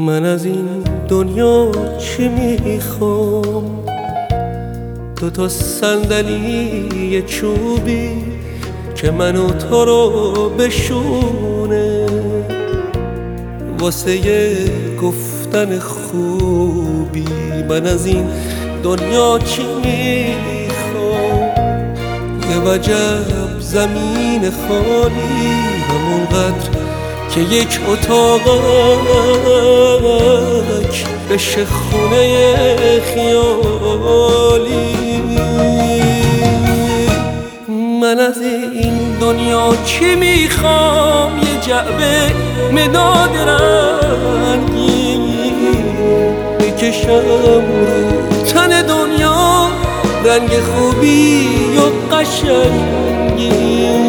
من از این دنیا چی میخوام؟ دوتا صندلی چوبی که من و تو رو بشونه، واسه گفتن خوبی. من از این دنیا چی میخوام؟ یه وجب زمین خالی، همونقدر که یک اتاقک بشه خونه خیالی. من از این دنیا چی میخوام؟ یه جعبه مداد رنگی بکشم رو تن دنیا، رنگ خوبی و قشنگی.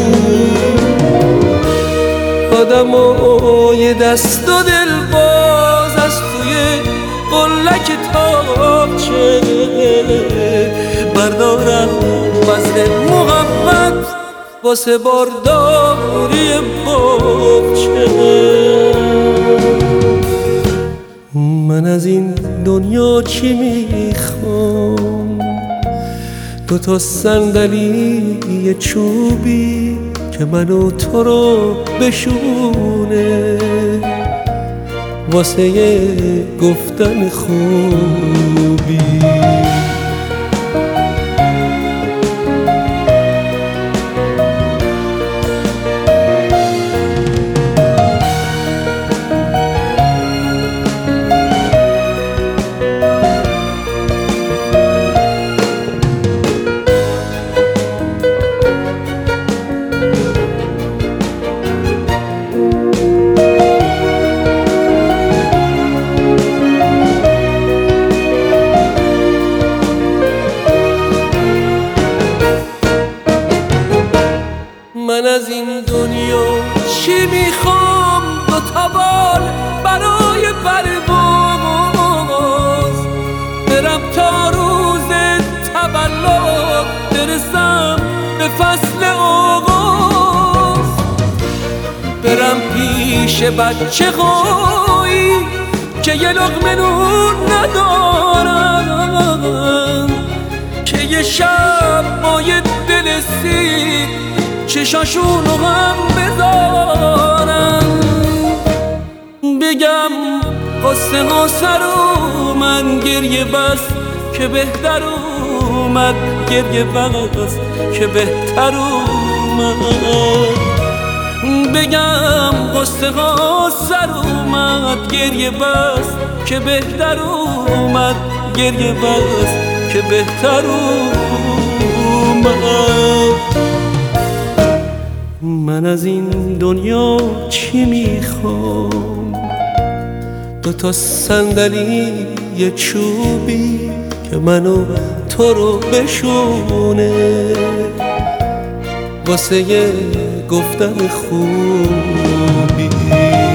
آدمای دست و دل باز از توی قلک تاقچه بردارم وزن محبت واسه بارداری باغچه. من از این دنیا چی میخوام؟ دوتا صندلی چوبی که من و تو رو بشونه، واسه گفتن خوبی. من از این دنیا چی میخوام؟ دوتا بال برای پرواز، برم تا روز تولد برسم به فصل آغاز، برم پیش بچه هایی که یه لقمه نون ندارن، که یه شب با یه دل سیر چشاشونو هم بذارن. بگم قصه ها سر اومد، گریه بس که بهتر اومد، گریه بس که بهتر اومد. بگم قصه ها سر اومد، گریه بس که بهتر اومد، گریه بس که بهتر اومد. من از این دنیا چی میخوام؟ دوتا صندلی چوبی که من و تو رو بشونه، واسه گفتن خوبی.